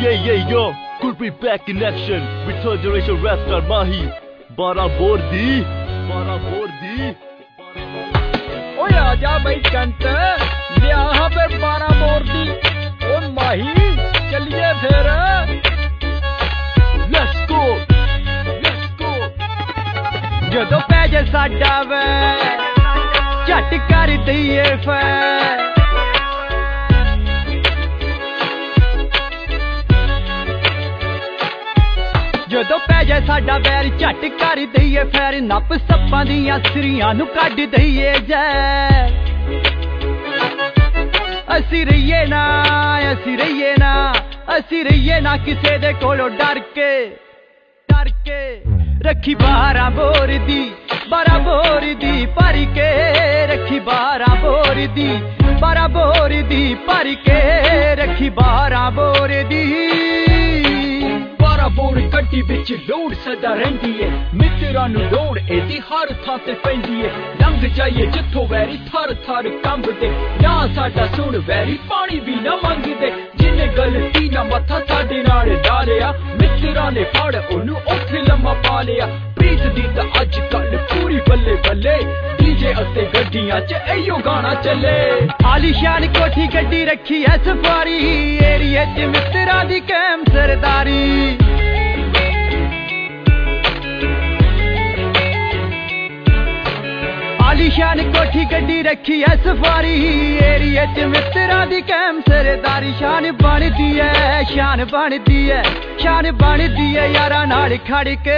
Yo, could be back in action with third generation rap star Mahi. 12 bore di. ओए आजा भाई कंत यहाँ पे 12 बोर दी। ओ माही चलिए फिर। Let's go. जदों पैजे साडा वे झट कर दईए फैर। जदों पैजे साडा वैर झट कर दईए फैर। नप सप्पां दियां सिरियां नूं कढ दईए जै। असी रहिए ना किसे दे कोलों डर के रखी 12 बोर दी भर के रखी 12 बोर दी भर के रखी 12 बोर दी। 12 बोर गड्डी विच लोड सदा रहिंदी है। मित्रां नूं लोड़ एदी हर थां ते पैंदी है। लंघ जाइए जिथों वैरी थर कंबदे। ना साडा सुण वैरी पानी भी ना मंगदे। जिन्ने गलती ना मत्था साडे नाल ला लिया। मित्रां ने फड़ ओनू उत्थे लम्मा पा लिया। प्रीत दी तां अज कल पूरी बल्ले बल्ले। डीजे अते गड्डियां च इयो गाना चले। आलीशान कोठी गड्डी रखी है सफारी। एरिया च मित्रां दी कैम सरदारी। आलीशान कोठी गड्डी रखी है सफारी। एरिया च मित्रां दी कैम सरदारी। शान बनदी है यारां नाल खड़ के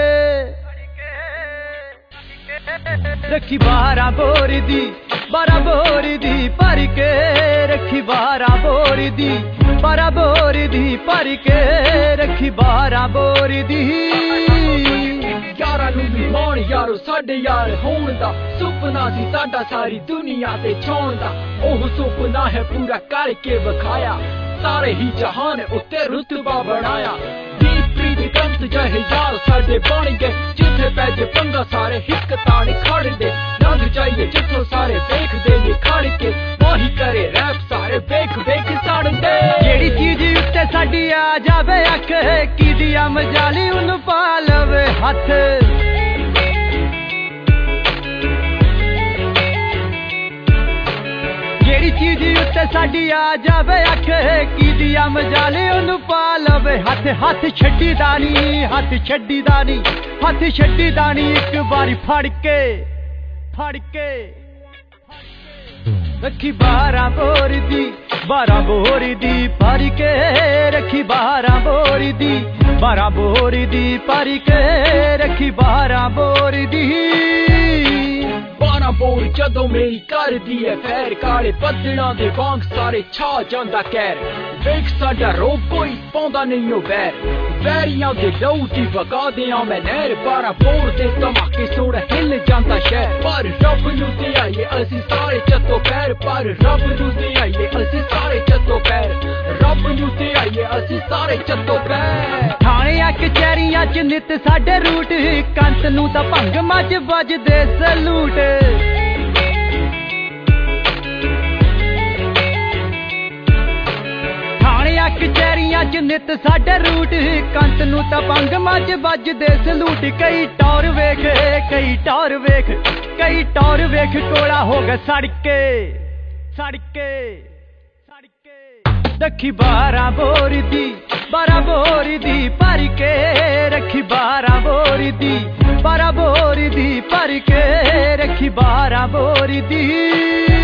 रखी 12 बोर दी भर के रखी 12 बोर दी भर के रखी 12 बोर दी। यारां नूं भी मान यारो साडे यार होण दा। सुपना सी साडा सारी दुनिया ते छाउण दा। ओह सुपना है पूरा करके विखाया। सारे ही जहान उत्ते रुतबा बनाया। प्रीत कंत जहे यार साडे बन गए। जिथे पैजे पंगा सारे हिक ताड़ खड़ दे। लंघ जाइए जिथों सारे देखदे ने खड़ के। वही करे रैप सारे वेख सड़ दे। जेड़ी चीज उत्ते साडी आ जावे अख की दिया मजाली उन्नू पा लवे हथ। जेड़ी चीज उत्ते साडी आ जावे अख की दिया मजाली उन्नू पा लवे हथ। हथ छड्डी दानी एक बारी फड़ के रखी 12 बोर दी भर के रखी 12 बोर दी भर के रखी 12 बोर दी। 12 बोर जदों मेरी कर दी है फैर। काले बदलां दे वांग सारे छा जांदा कहर। वेख साडा रोब कोई पाउंदा नहीं ओ वैर। वैरियां दे लहू दी वगा दियां मैं नहर। 12 बोर दे धमाके सुण हिल जांदा शहर। पर रब नूं ते आइए असीं सारे चत्तो पैर। रब नूं ते आइए असीं सारे चत्तो पैर। थाणियां कचहरियां च नित साडे रूट। कंत नूं तां भंग मज बजदे सलूट। थाणियां कचहरियां च नित साडे रूट। कंत नूं तां भंग मज बजदे सलूट। कई टौर वेख कोला हो गए सड़ के रखी 12 बोर दी भर के रखी 12 बोर दी भर के रखी 12 बोर दी।